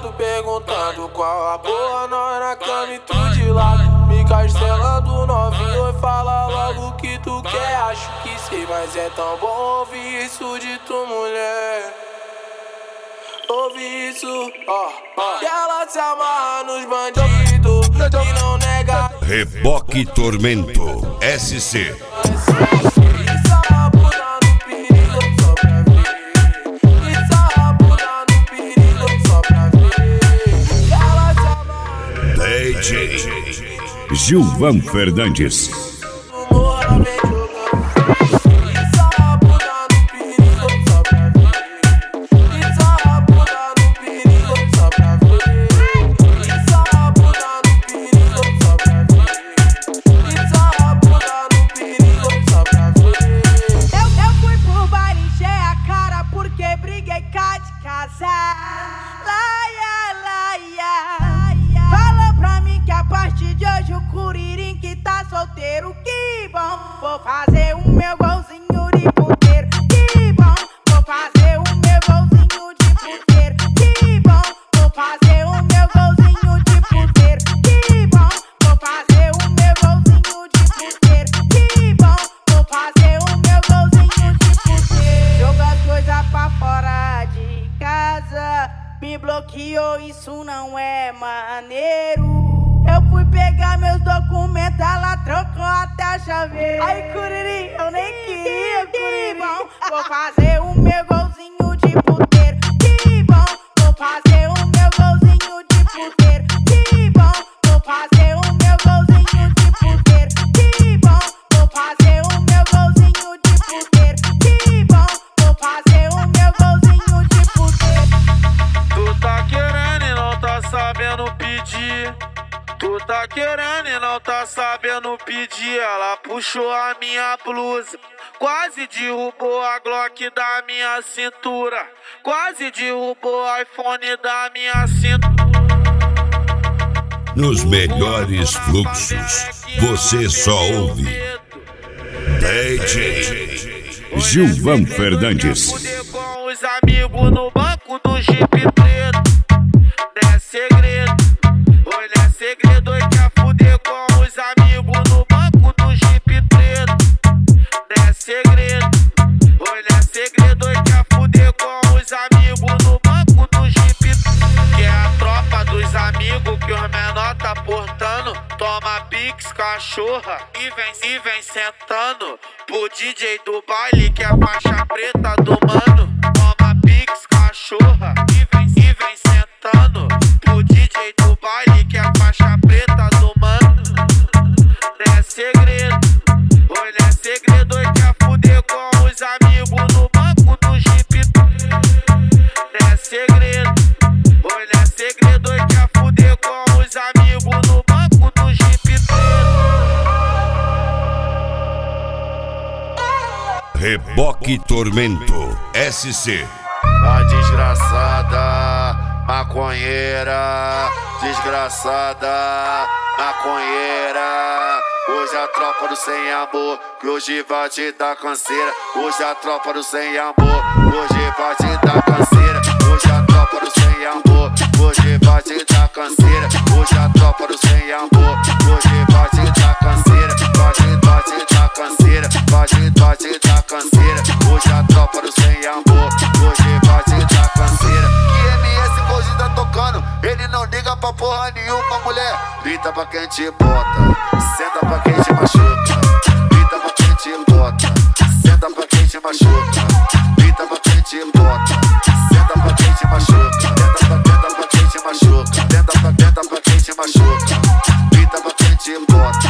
lado, perguntando qual a boa, nós na cama e tu de lado. Me castelando novinho e fala logo o que tu quer. Acho que sei, mas é tão bom ouvir isso de tu, mulher. Ouve isso, que ela se amarra nos bandidos e não nega. Reboque Tormento SC. DJ Gilvan Fernandes. Que bom, vou fazer o meu golzinho de puteiro. Que bom, vou fazer o meu golzinho de puteiro. Que bom, vou fazer o meu golzinho de puteiro. Que bom, vou fazer o meu golzinho de puteiro. Que bom, vou fazer o meu golzinho de puteiro. Joga as coisas pra fora de casa, me bloqueou, isso não é maneiro. Eu fui pegar meus documentos, ela trocou até a chave. Ai, Curiri, eu nem queria, que bom, vou fazer o meu golzinho de puteiro. Que bom, vou fazer o meu golzinho de puteiro. Que bom, vou fazer o meu golzinho de puteiro. Que bom, vou fazer o meu golzinho de puteiro. Que bom, vou fazer o meu golzinho de puteiro. Tu tá querendo e não tá sabendo pedir. Tu tá querendo e não tá sabendo pedir. Ela puxou a minha blusa, quase derrubou a Glock da minha cintura, quase derrubou o iPhone da minha cintura. Nos melhores fluxos, você só ouve DJ Gilvan Fernandes. Fuder com os amigos no banco do Jeep preto, não é segredo. Olha, é segredo, e quer fuder com os amigos no banco do Jeep preto. Não é segredo. Olha, é segredo, e quer fuder com os amigos no banco do Jeep preto. Que é a tropa dos amigos que os menor tá portando. Toma pix, cachorra, e vem sentando pro DJ do baile que é a faixa preta do mano. Toma pix, cachorra, e vem sentando pro DJ do baile que é a faixa preta do mano. Não é segredo, olha, é segredo, e quer fuder com os amigos no banco do Jeep. Não é segredo, olha, é segredo, e quer fuder com os amigos no banco do Jeep. Reboque Tormento SC. A desgraçada maconheira, desgraçada maconheira. Hoje a tropa do sem amor, que hoje vai te dar canseira. Hoje a tropa do sem amor, hoje vai te dar canseira. Hoje a tropa do sem amor, hoje vai te dar canseira. Hoje a tropa do sem amor, hoje vai te dar canseira. Vai te dar canseira, vai te dar canseira. Hoje a tropa do sem amor, hoje vai te dar canseira. Que MS hoje tá tocando, ele não liga pra porra nenhuma, mulher. Grita pra quem te bota, senta pra quem te machuca. Grita pra quem te bota, senta pra quem te machuca. Grita pra quem te bota, senta pra quem te machuca. Tenta pra quem te machuca. Tenta pra quem te machuca. Grita pra quem te bota,